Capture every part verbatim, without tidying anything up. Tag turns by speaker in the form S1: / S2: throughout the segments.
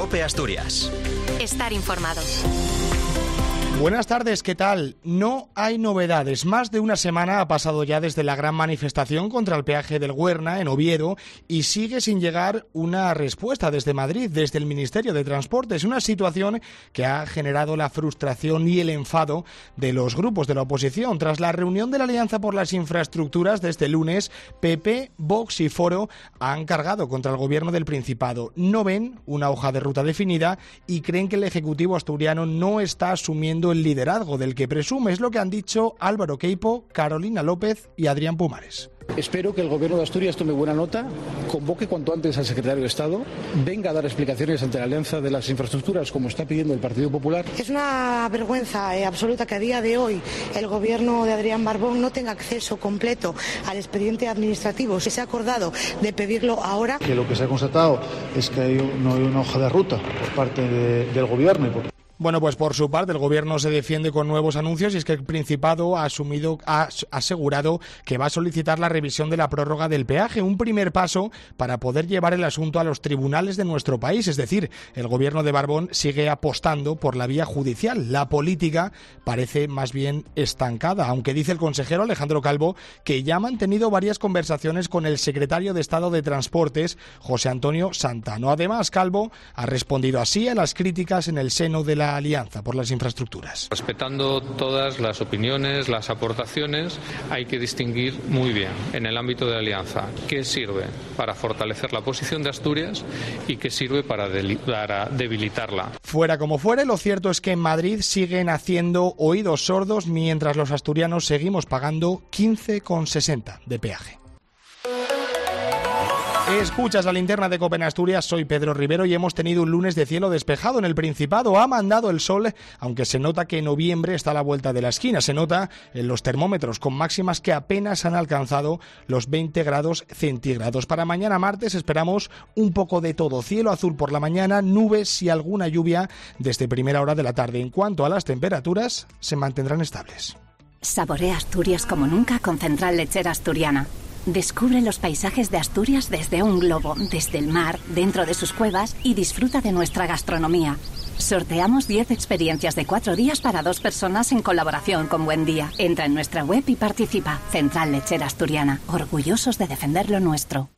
S1: COPE Asturias.
S2: Estar informado.
S3: Buenas tardes, ¿qué tal? No hay novedades. Más de una semana ha pasado ya desde la gran manifestación contra el peaje del Güerna en Oviedo y sigue sin llegar una respuesta desde Madrid, desde el Ministerio de Transportes. Una situación que ha generado la frustración y el enfado de los grupos de la oposición. Tras la reunión de la Alianza por las Infraestructuras de este lunes, P P, Vox y Foro han cargado contra el Gobierno del Principado. No ven una hoja de ruta definida y creen que el Ejecutivo asturiano no está asumiendo el liderazgo del que presume. Es lo que han dicho Álvaro Queipo, Carolina López y Adrián Pumares.
S4: Espero que el Gobierno de Asturias tome buena nota, convoque cuanto antes al Secretario de Estado, venga a dar explicaciones ante la Alianza de las Infraestructuras, como está pidiendo el Partido Popular.
S5: Es una vergüenza eh, absoluta que a día de hoy el Gobierno de Adrián Barbón no tenga acceso completo al expediente administrativo. Se ha acordado de pedirlo ahora.
S6: Que lo que se ha constatado es que hay, no hay una hoja de ruta por parte de, del Gobierno y por
S3: Bueno, pues por su parte el Gobierno se defiende con nuevos anuncios y es que el Principado ha asumido, ha asegurado que va a solicitar la revisión de la prórroga del peaje, un primer paso para poder llevar el asunto a los tribunales de nuestro país. Es decir, el Gobierno de Barbón sigue apostando por la vía judicial. La política parece más bien estancada, aunque dice el consejero Alejandro Calvo que ya ha mantenido varias conversaciones con el secretario de Estado de Transportes, José Antonio Santano. Además, Calvo ha respondido así a las críticas en el seno de la Alianza por las Infraestructuras.
S7: Respetando todas las opiniones, las aportaciones, hay que distinguir muy bien en el ámbito de la Alianza qué sirve para fortalecer la posición de Asturias y qué sirve para, para debilitarla.
S3: Fuera como fuere, lo cierto es que en Madrid siguen haciendo oídos sordos mientras los asturianos seguimos pagando quince con sesenta de peaje. Escuchas la linterna de COPE en Asturias, soy Pedro Rivero y hemos tenido un lunes de cielo despejado en el Principado. Ha mandado el sol, aunque se nota que noviembre está a la vuelta de la esquina. Se nota en los termómetros con máximas que apenas han alcanzado los veinte grados centígrados. Para mañana martes esperamos un poco de todo. Cielo azul por la mañana, nubes y alguna lluvia desde primera hora de la tarde. En cuanto a las temperaturas, se mantendrán estables.
S2: Saborea Asturias como nunca con Central Lechera Asturiana. Descubre los paisajes de Asturias desde un globo, desde el mar, dentro de sus cuevas y disfruta de nuestra gastronomía. Sorteamos diez experiencias de cuatro días para dos personas en colaboración con Buen Día. Entra en nuestra web y participa. Central Lechera Asturiana, orgullosos de defender lo nuestro.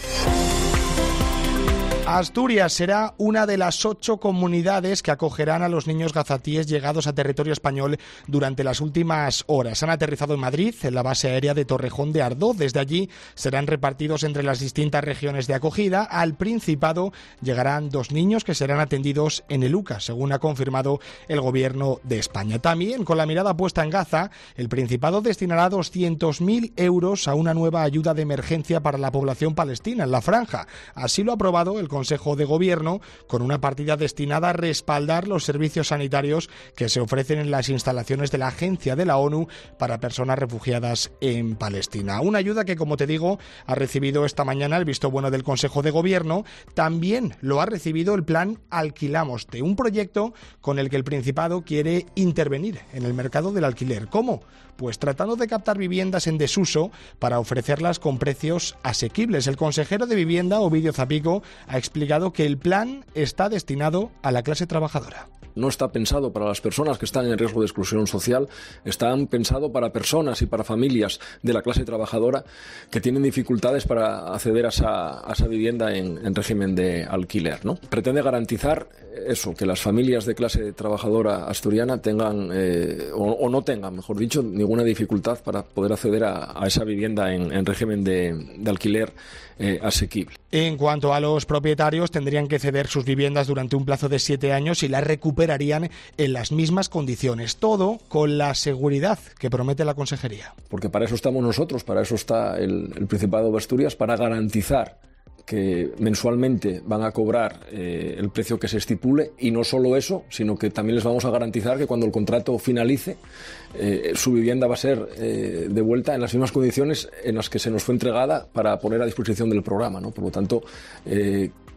S3: Asturias será una de las ocho comunidades que acogerán a los niños gazatíes llegados a territorio español durante las últimas horas. Han aterrizado en Madrid, en la base aérea de Torrejón de Ardoz. Desde allí serán repartidos entre las distintas regiones de acogida. Al Principado llegarán dos niños que serán atendidos en el U C A, según ha confirmado el Gobierno de España. También, con la mirada puesta en Gaza, el Principado destinará doscientos mil euros a una nueva ayuda de emergencia para la población palestina en la franja. Así lo ha aprobado el Consejo de Gobierno, con una partida destinada a respaldar los servicios sanitarios que se ofrecen en las instalaciones de la Agencia de la ONU para personas refugiadas en Palestina. Una ayuda que, como te digo, ha recibido esta mañana el visto bueno del Consejo de Gobierno. También lo ha recibido el plan Alquilamoste, un proyecto con el que el Principado quiere intervenir en el mercado del alquiler. ¿Cómo? Pues tratando de captar viviendas en desuso para ofrecerlas con precios asequibles. El consejero de Vivienda, Ovidio Zapico, ha explicado que el plan está destinado a la clase trabajadora.
S8: No está pensado para las personas que están en riesgo de exclusión social, está pensado para personas y para familias de la clase trabajadora que tienen dificultades para acceder a esa, a esa vivienda en, en régimen de alquiler, ¿no? Pretende garantizar eso, que las familias de clase trabajadora asturiana tengan, eh, o, o no tengan, mejor dicho, ninguna dificultad para poder acceder a, a esa vivienda en, en régimen de, de alquiler eh, asequible.
S3: En cuanto a los propietarios, tendrían que ceder sus viviendas durante un plazo de siete años y las recuperarían en las mismas condiciones. Todo con la seguridad que promete la Consejería.
S8: Porque para eso estamos nosotros, para eso está el, el Principado de Asturias, para garantizar que mensualmente van a cobrar eh, el precio que se estipule, y no solo eso, sino que también les vamos a garantizar que cuando el contrato finalice eh, su vivienda va a ser eh, devuelta en las mismas condiciones en las que se nos fue entregada para poner a disposición del programa, ¿no? Por lo tanto, eh,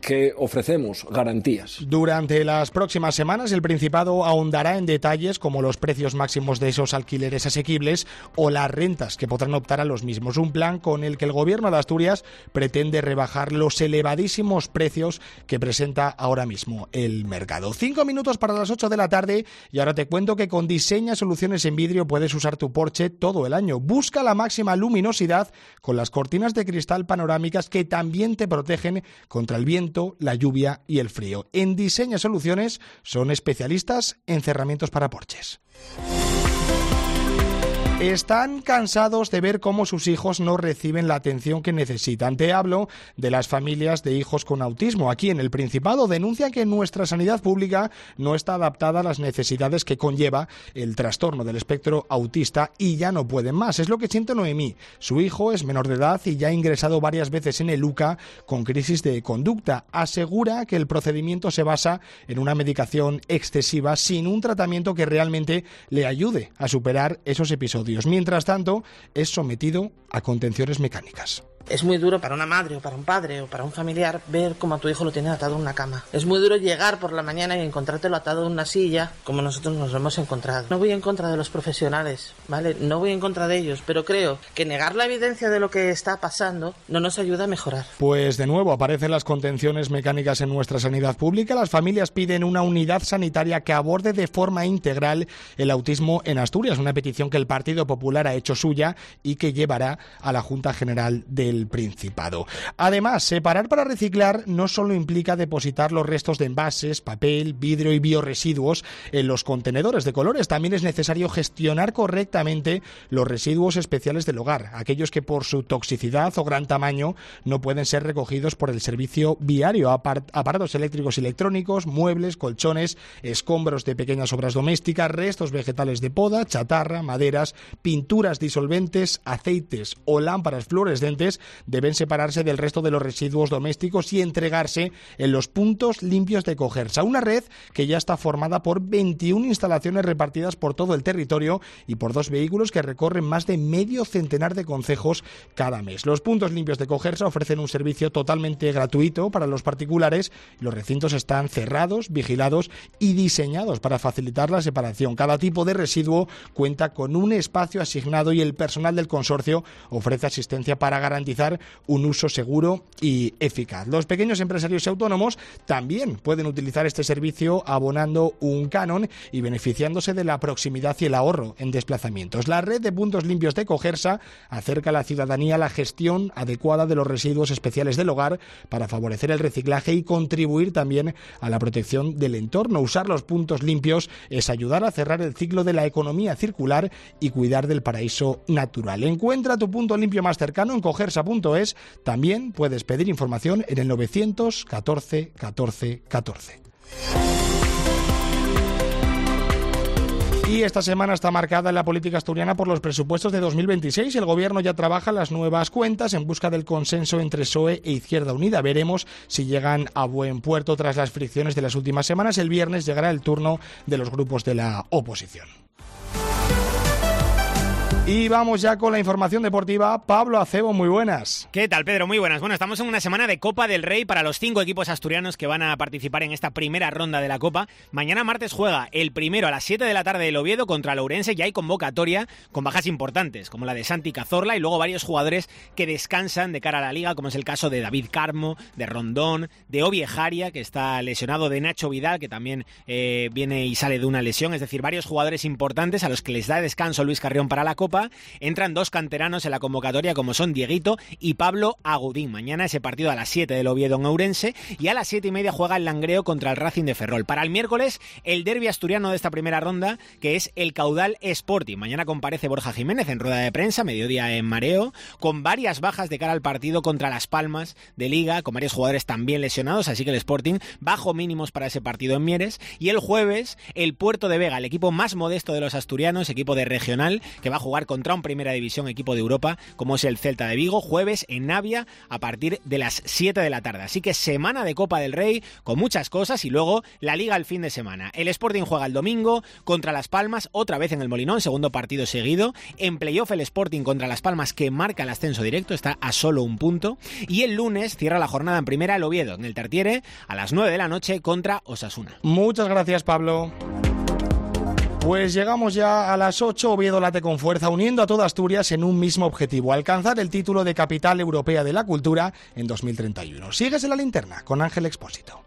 S8: que ofrecemos garantías.
S3: Durante las próximas semanas el Principado ahondará en detalles como los precios máximos de esos alquileres asequibles o las rentas que podrán optar a los mismos. Un plan con el que el Gobierno de Asturias pretende rebajar los elevadísimos precios que presenta ahora mismo el mercado. Cinco minutos para las ocho de la tarde y ahora te cuento que con Diseña Soluciones en Vidrio puedes usar tu Porsche todo el año. Busca la máxima luminosidad con las cortinas de cristal panorámicas que también te protegen contra el viento, la lluvia y el frío. En Diseña Soluciones son especialistas en cerramientos para Porsches. Están cansados de ver cómo sus hijos no reciben la atención que necesitan. Te hablo de las familias de hijos con autismo. Aquí en el Principado denuncian que nuestra sanidad pública no está adaptada a las necesidades que conlleva el trastorno del espectro autista y ya no pueden más. Es lo que siente Noemí. Su hijo es menor de edad y ya ha ingresado varias veces en el U C A con crisis de conducta. Asegura que el procedimiento se basa en una medicación excesiva sin un tratamiento que realmente le ayude a superar esos episodios. Mientras tanto, es sometido a contenciones mecánicas.
S1: Es muy duro para una madre o para un padre o para un familiar ver cómo a tu hijo lo tiene atado en una cama. Es muy duro llegar por la mañana y encontrártelo atado en una silla como nosotros nos lo hemos encontrado. No voy en contra de los profesionales, ¿vale? No voy en contra de ellos, pero creo que negar la evidencia de lo que está pasando no nos ayuda a mejorar.
S3: Pues de nuevo aparecen las contenciones mecánicas en nuestra sanidad pública. Las familias piden una unidad sanitaria que aborde de forma integral el autismo en Asturias, una petición que el Partido Popular ha hecho suya y que llevará a la Junta General del Principado. Además, separar para reciclar no solo implica depositar los restos de envases, papel, vidrio y biorresiduos en los contenedores de colores, también es necesario gestionar correctamente los residuos especiales del hogar, aquellos que por su toxicidad o gran tamaño no pueden ser recogidos por el servicio viario, aparatos eléctricos y electrónicos, muebles, colchones, escombros de pequeñas obras domésticas, restos vegetales de poda, chatarra, maderas, pinturas disolventes, aceites o lámparas fluorescentes deben separarse del resto de los residuos domésticos y entregarse en los puntos limpios de Cogersa, una red que ya está formada por veintiuna instalaciones repartidas por todo el territorio y por dos vehículos que recorren más de medio centenar de concejos cada mes. Los puntos limpios de Cogersa ofrecen un servicio totalmente gratuito para los particulares y los recintos están cerrados, vigilados y diseñados para facilitar la separación. Cada tipo de residuo cuenta con un espacio asignado y el personal del consorcio ofrece asistencia para garantizar un uso seguro y eficaz. Los pequeños empresarios y autónomos también pueden utilizar este servicio abonando un canon y beneficiándose de la proximidad y el ahorro en desplazamientos. La red de puntos limpios de Cogersa acerca a la ciudadanía a la gestión adecuada de los residuos especiales del hogar para favorecer el reciclaje y contribuir también a la protección del entorno. Usar los puntos limpios es ayudar a cerrar el ciclo de la economía circular y cuidar del paraíso natural. Encuentra tu punto limpio más cercano en cogersa punto es. También puedes pedir información en el novecientos catorce catorce catorce. Y esta semana está marcada en la política asturiana por los presupuestos de dos mil veintiséis. El Gobierno ya trabaja las nuevas cuentas en busca del consenso entre P S O E e Izquierda Unida. Veremos si llegan a buen puerto tras las fricciones de las últimas semanas. El viernes llegará el turno de los grupos de la oposición. Y vamos ya con la información deportiva. Pablo Acebo, muy buenas.
S9: ¿Qué tal, Pedro? Muy buenas. Bueno, estamos en una semana de Copa del Rey para los cinco equipos asturianos que van a participar en esta primera ronda de la Copa. Mañana martes juega el primero a las siete de la tarde el Oviedo contra el Ourense. Ya hay convocatoria con bajas importantes, como la de Santi Cazorla y luego varios jugadores que descansan de cara a la Liga, como es el caso de David Carmo, de Rondón, de Oviejaria, que está lesionado, de Nacho Vidal, que también eh, viene y sale de una lesión. Es decir, varios jugadores importantes a los que les da descanso Luis Carrión para la Copa. Entran dos canteranos en la convocatoria como son Dieguito y Pablo Agudín. Mañana ese partido a las siete del Oviedo en Ourense y a las siete y media juega el Langreo contra el Racing de Ferrol. Para el miércoles el derbi asturiano de esta primera ronda, que es el Caudal Sporting. Mañana comparece Borja Jiménez en rueda de prensa, mediodía en Mareo, con varias bajas de cara al partido contra Las Palmas de Liga, con varios jugadores también lesionados, así que el Sporting bajo mínimos para ese partido en Mieres. Y el jueves el Puerto de Vega, el equipo más modesto de los asturianos, equipo de regional, que va a jugar jugar contra un Primera División equipo de Europa, como es el Celta de Vigo, jueves en Navia a partir de las siete de la tarde. Así que semana de Copa del Rey con muchas cosas y luego la Liga el fin de semana. El Sporting juega el domingo contra Las Palmas, otra vez en el Molinón, segundo partido seguido. En playoff el Sporting contra Las Palmas, que marca el ascenso directo, está a solo un punto. Y el lunes cierra la jornada en primera el Oviedo, en el Tartiere, a las nueve de la noche contra Osasuna.
S3: Muchas gracias, Pablo. Pues llegamos ya a las ocho, Oviedo late con fuerza, uniendo a toda Asturias en un mismo objetivo, alcanzar el título de Capital Europea de la Cultura en dos mil treinta y uno. Sigues en la linterna con Ángel Expósito.